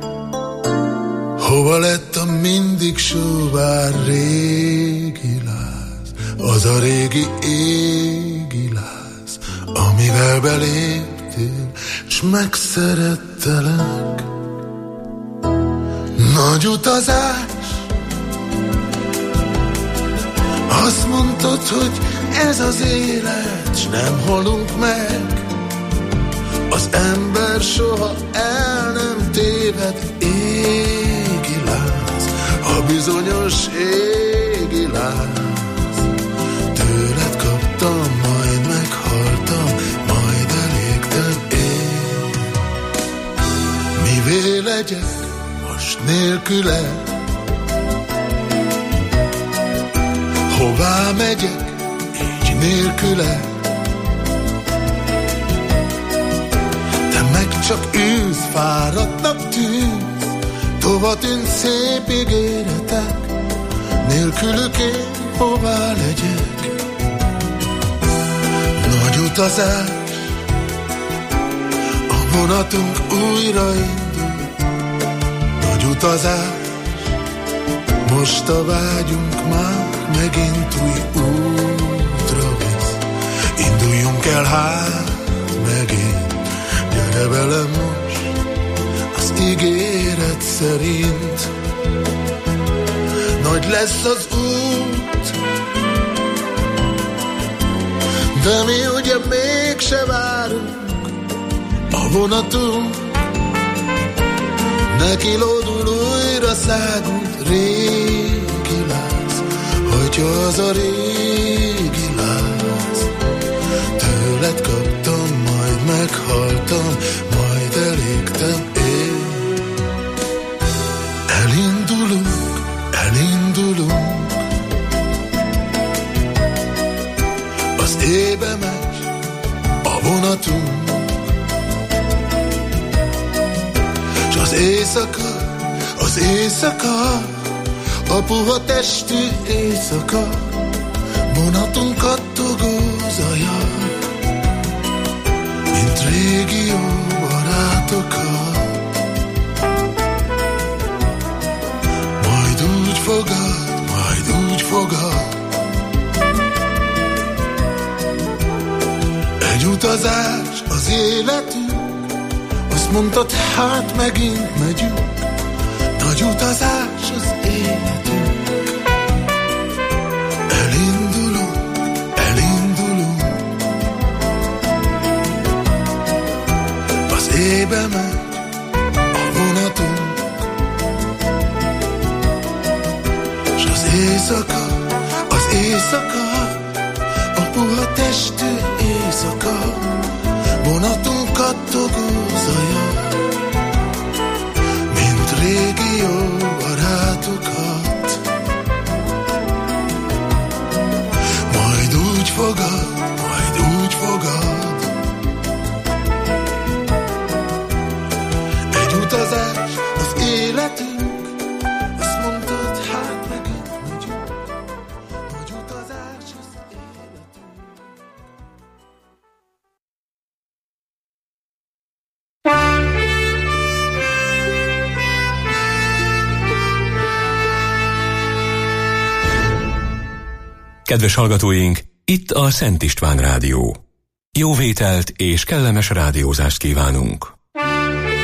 Hova lett a mindig sóvár régi láz? Az a régi égi láz, amivel beléptél, s megszerettelek. Nagy utazás, azt mondtad, hogy ez az élet, s nem halunk meg. Az ember soha el nem téved, égi láz, a bizonyos égi láz. Tőled kaptam, majd meghaltam, majd elégtem én. Mivé legyek most nélküle? Hová megyek így nélküle? Te meg csak ülsz, fáradtnak tűnsz, tova tűnt szép ígéretek, nélkülük én hová legyek? Nagy utazás, a vonatunk újraindul. Nagy utazás, most a vágyunk már megint új útra visz. Induljunk el hát megint, gyere velem most az ígéret szerint. Nagy lesz az út, de mi ugye mégse várunk. A vonatunk neki lódul, újra szágult. Régi láz, hogyha az a régi láz. Tőled kaptam, majd meghaltam, majd elégtem én. Elindulunk, elindulunk, az éjbe megy a vonatunk, s az éjszaka, az éjszaka, a puha testű éjszaka, vonatunk kattogó zaja, mint régi jó barátokat. Majd úgy fogad, majd úgy fogad, egy utazás az életünk, azt mondtad, hát megint megyünk. Nagy utazás az életünk. Elindulunk, elindulunk, az éjbe megy a vonatunk, s az éjszaka, az éjszaka, a puha testű éjszaka, vonatunk kattogó zaja, régi jó barátokat. Majd úgy fogad, majd úgy fogad, egy utazás az életünk, azt mondtad, hát megint megyünk, nagy utazás az életünk. Kedves hallgatóink, itt a Szent István Rádió. Jó vételt és kellemes rádiózást kívánunk!